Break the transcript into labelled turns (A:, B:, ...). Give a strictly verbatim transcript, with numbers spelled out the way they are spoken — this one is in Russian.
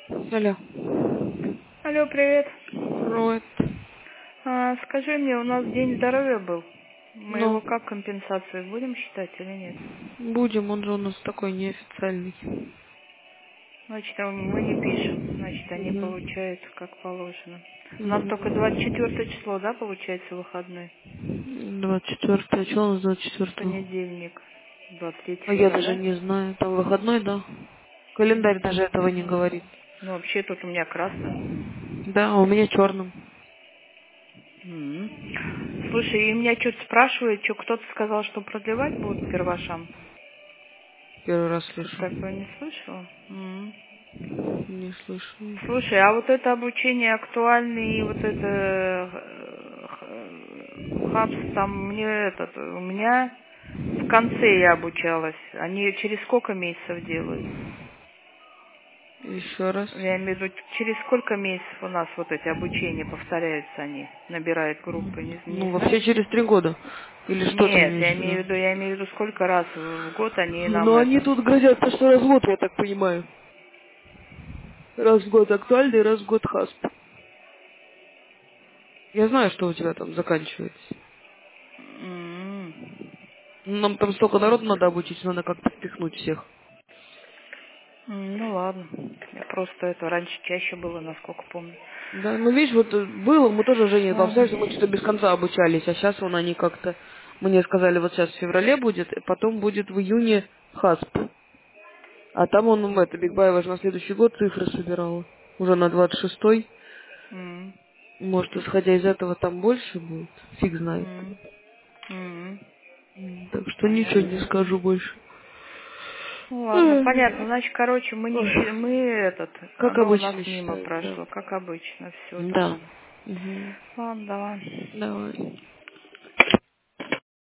A: Алло.
B: Алло, привет.
A: Привет.
B: А, скажи мне, у нас День здоровья был. Мы его
A: Ну,
B: как компенсацию будем считать или нет?
A: будем, он же у нас такой неофициальный.
B: Значит, а мы не пишем. Значит, они
A: Угу.
B: получают как положено. У нас только двадцать
A: Угу.
B: четвёртое число, да, получается, выходной?
A: двадцать четвёртое. Что у нас двадцать четвёртого?
B: Понедельник. двадцать третьего
A: А я даже
B: февраля.
A: не знаю. Там выходной, да? Календарь даже этого не говорит.
B: Ну, вообще тут у меня красным.
A: Да, а у меня черным.
B: М. Слушай, и меня что-то спрашивают, что кто-то сказал, что продлевать будут первошам.
A: Первый раз
B: Ты
A: слышу.
B: такое не слышала? М.
A: Не слышу.
B: Слушай, а вот это обучение актуальное, и вот это э, х- хабс, там мне этот, у меня в конце я обучалась. Они через сколько месяцев делают?
A: Еще раз.
B: Я имею в виду, через сколько месяцев у нас вот эти обучения повторяются они, набирают группы, не, не
A: Ну, вообще
B: знаешь?
A: через три года. Или что ты
B: Нет,
A: имеешь
B: я
A: в виду?
B: имею в виду, я имею в виду, сколько раз в год они нам
A: Ну, они
B: это.
A: тут грозятся, что раз в год, я так понимаю. Раз в год актуальный, раз в год хасп. Я знаю, что у тебя там заканчивается.
B: М.
A: Нам там столько народу надо обучить, надо как-то впихнуть всех.
B: М, Ну ладно. Я просто это раньше чаще было, насколько помню.
A: Да, ну видишь, вот э, было, мы тоже Женя,
B: Ладно.
A: представляешь, мы что-то без конца обучались, а сейчас вон они как-то, мне сказали, вот сейчас в феврале будет, и потом будет в июне хасп. А там он, в это, Бигбаева же на следующий год цифры собирала. Уже на двадцать шестой.
B: М,
A: Может, исходя из этого там больше будет. Фиг знает.
B: м, м.
A: М, Так что ничего
B: Понятно.
A: не скажу больше.
B: Ну ладно, понятно.
A: Ой.
B: Значит, короче, мы не щи- мы этот,
A: Как
B: оно у нас
A: обычно
B: мимо
A: считаем, да.
B: прошло, как обычно. Все,
A: Да.
B: ладно.
A: Угу.
B: Ладно, давай.
A: Давай.